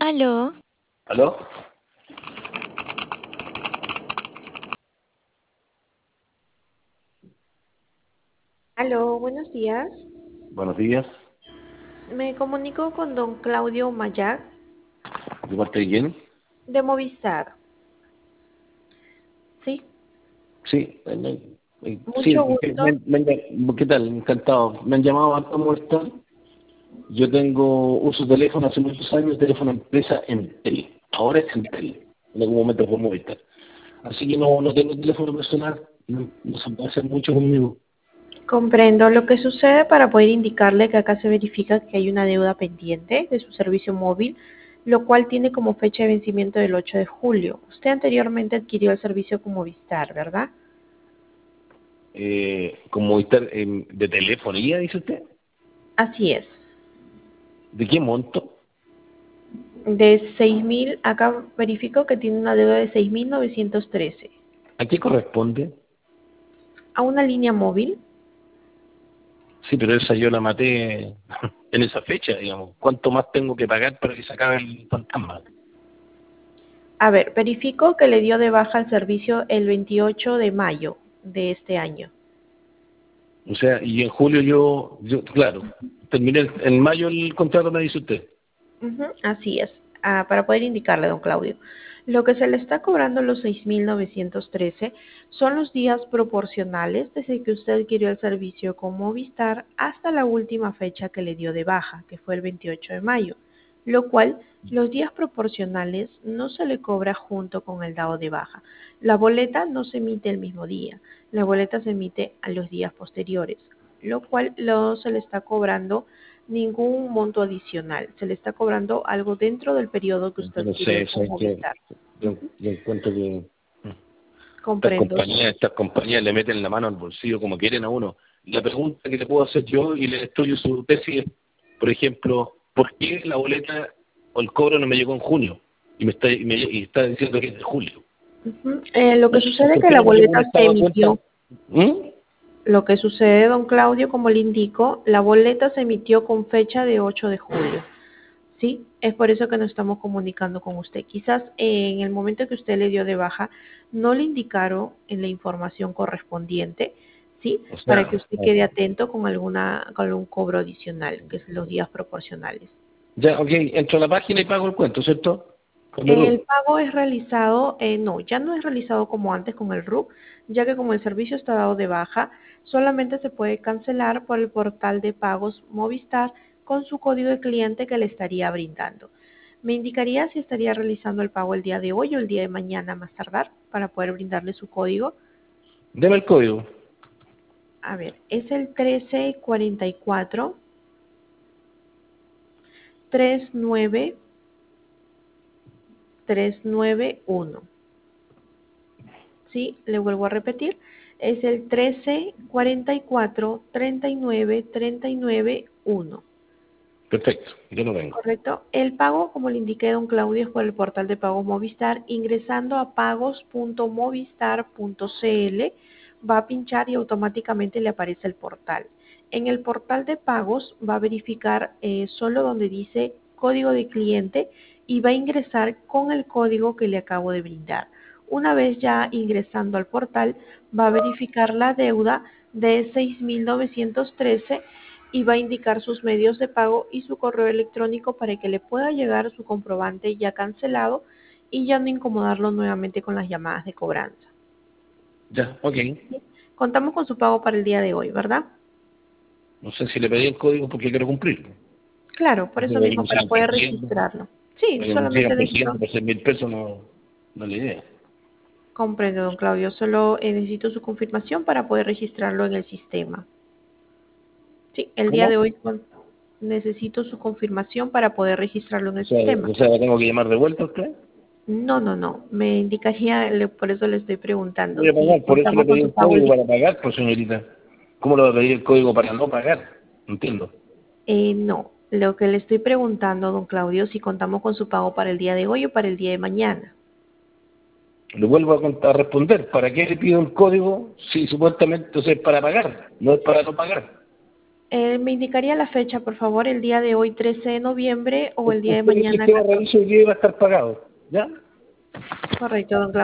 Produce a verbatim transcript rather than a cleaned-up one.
Aló, ¿Aló? Aló, buenos días. Buenos días. Me comunico con don Claudio Mayac ¿De parte de quién? de Movistar. Sí, Sí, eh, me- eh, mucho sí, ¿qué, gusto. me- me- ¿qué tal? Encantado. Me han llamado a Movistar. Yo tengo uso teléfono hace muchos años, teléfono empresa Entel. Ahora es Entel. En algún momento fue Movistar. Así que no, no tengo teléfono personal. No, no se puede hacer mucho conmigo. Comprendo lo que sucede para poder indicarle que acá se verifica que hay una deuda pendiente de su servicio móvil, lo cual tiene como fecha de vencimiento del ocho de julio. Usted anteriormente adquirió el servicio con Movistar, ¿verdad? Eh, con Movistar eh, de telefonía, dice usted. Así es. ¿De qué monto? De seis mil, acá verifico que tiene una deuda de seis mil novecientos trece. ¿A qué corresponde? A una línea móvil. Sí, pero esa yo la maté en esa fecha, digamos. ¿Cuánto más tengo que pagar para que se acabe el fantasma? A ver, verifico que le dio de baja el servicio el veintiocho de mayo de este año. O sea, y en julio yo, yo claro, terminé el- en mayo el contrato, me dice usted. Ujú, así es. Ah, para poder indicarle, don Claudio. Lo que se le está cobrando los seis mil novecientos trece son los días proporcionales desde que usted adquirió el servicio con Movistar hasta la última fecha que le dio de baja, que fue el veintiocho de mayo, lo cual los días proporcionales no se le cobra junto con el dado de baja. La boleta no se emite el mismo día, la boleta se emite a los días posteriores, lo cual no se le está cobrando ningún monto adicional. Se le está cobrando algo dentro del periodo que usted adquirió Entonces, con es que Movistar. yo, yo encuentro que estas Comprendo. compañías, estas compañías le meten la mano al bolsillo como quieren a uno. La pregunta que le puedo hacer yo y le estudio su tesis es, por ejemplo, ¿por qué la boleta o el cobro no me llegó en junio? Y me está, y me, y está diciendo que es de julio. Ujú. Eh, lo que sucede es ¿Por que qué la no me llegó un boleta se estado de cuenta? emitió. ¿Mm? Lo que sucede, don Claudio, como le indico, la boleta se emitió con fecha de ocho de julio. ¿Sí? Es por eso que nos estamos comunicando con usted. Quizás eh, en el momento que usted le dio de baja, no le indicaron en la información correspondiente, ¿sí? O Para que sea, usted quede atento con alguna con algún cobro adicional, que es los días proporcionales. ya, ok, entro a la página y pago el cuento, ¿cierto? Con el El R U. pago es realizado, eh, no, ya no es realizado como antes con el R U, ya que como el servicio está dado de baja, solamente se puede cancelar por el portal de pagos Movistar con su código de cliente que le estaría brindando. Me indicaría si estaría realizando el pago el día de hoy o el día de mañana más tardar para poder brindarle su código. Deme el código. A ver, es el trece cuarenta y cuatro treinta y nueve trescientos noventa y uno. Sí, le vuelvo a repetir, es el trece cuarenta y cuatro treinta y nueve treinta y nueve uno. Perfecto, yo lo tengo. ¿Correcto? El pago, como le indiqué, don Claudio, es por el portal de pagos Movistar. Ingresando a pagos punto movistar punto cl, va a pinchar y automáticamente le aparece el portal. En el portal de pagos va a verificar eh, solo donde dice código de cliente y va a ingresar con el código que le acabo de brindar. Una vez ya ingresando al portal, va a verificar la deuda de seis mil novecientos trece y va a indicar sus medios de pago y su correo electrónico para que le pueda llegar su comprobante ya cancelado y ya no incomodarlo nuevamente con las llamadas de cobranza. Ya, ok. ¿Sí? Contamos con su pago para el día de hoy, ¿verdad? No sé si le pedí el código porque quiero cumplirlo. Claro, por eso Para que mismo, me para sigan poder persiguiendo, registrarlo. Sí, para que me sigan solamente persiguiendo necesito, por seis mil pesos no, no es la idea. comprendo, don Claudio, solo eh, necesito su confirmación para poder registrarlo en el sistema. Sí, el día ¿Cómo? de hoy con- necesito su confirmación para poder registrarlo en O el sea, sistema. o sea, ¿la tengo que llamar de vuelta a usted? No, no, no. Me indicaría, le- por eso le estoy preguntando Voy a si pagar, por eso le contamos con pedí su el pago el código día. para pagar, pues señorita. ¿Cómo le va a pedir el código para no pagar? No entiendo. Eh, no, lo que le estoy preguntando, don Claudio, si contamos con su pago para el día de hoy o para el día de mañana. Le vuelvo a, cont- a responder, ¿para qué le pido el código si supuestamente o sea, es para pagar? No es para no pagar. Eh, me indicaría la fecha, por favor, el día de hoy, trece de noviembre, o el día de mañana. El sistema reviso hoy día va a estar pagado, ¿ya? Correcto, don Claudio.